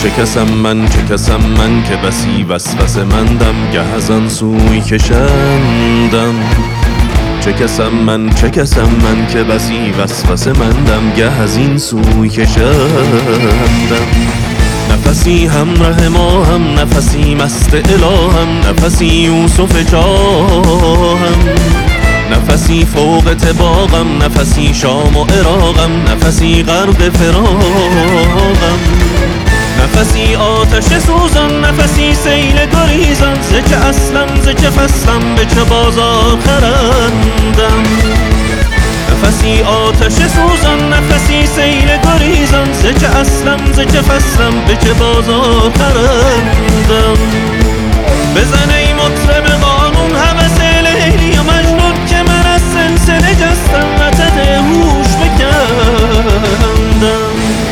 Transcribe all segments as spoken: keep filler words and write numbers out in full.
چه کسم من چه کسم من که بسی وسوسه مندم، گه از آن سوی کشندم. چه کسم من چه کسم من که بسی وسوسه مندم، گه از این سوی کشندم. نفسی همراه ما هم، نفسی مست الهام، نفسی یوسف چاهم، نفسی فوق طباقم، نفسی شام و عراقم، نفسی غرق فراقم. نفسی آتش سوزان، نفسی سیل گریزان، ز چه اصلم ز چه فصلم به چه بازار خرندم. نفسی آتش سوزان، نفسی سیل گریزان، ز چه اصلم ز چه فصلم به چه بازار خرندم. بزن ای مطرب قانون هوس لیلی و مجنون، که من از سلسله جستم و تد هوش بکندم.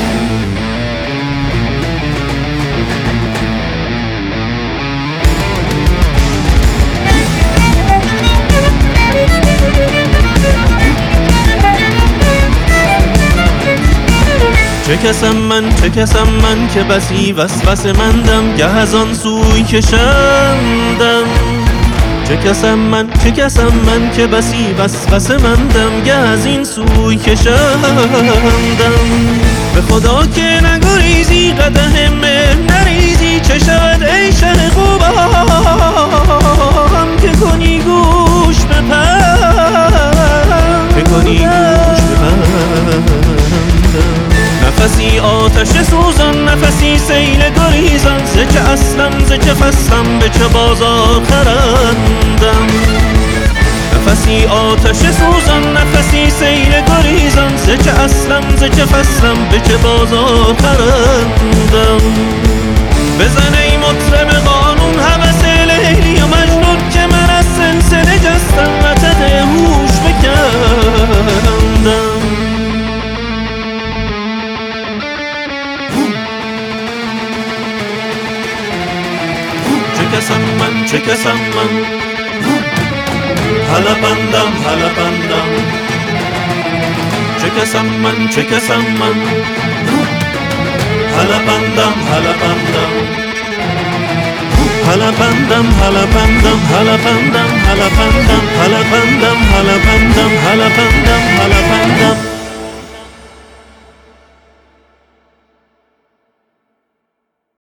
چه کسم من چه کسم من که بسی وسوسه مندم، گه از آن سوی کشندم. چه کسم من چه کسم من که بسی وسوسه مندم، گه از این سوی کشندم. به خدا که نگریزی قدح مهر نریزی، چه شود ای شه خوبم که کنی گوش بپند، که کنی گوش بپند. نفسی آتش سوزان، نفسی سیل گریزان، ز چه اصلم ز چه فصلم به چه بازار خرندم. نفسی آتش سوزان، نفسی سیل گریزان، ز چه اصلم ز چه فصلم به چه بازار خرندم. بزن ای مطرب قانون هوس لیلی و مجنون، که من از سلسله جستم و تد هوش بکندم. چه کسم من چه کسم من هلا بندم هلا بندم. چه کسم من چه کسم من هلا بندم هلا بندم. هلا بندم هلا بندم هلا بندم هلا بندم هلا بندم هلا بندم هلا بندم هلا بندم.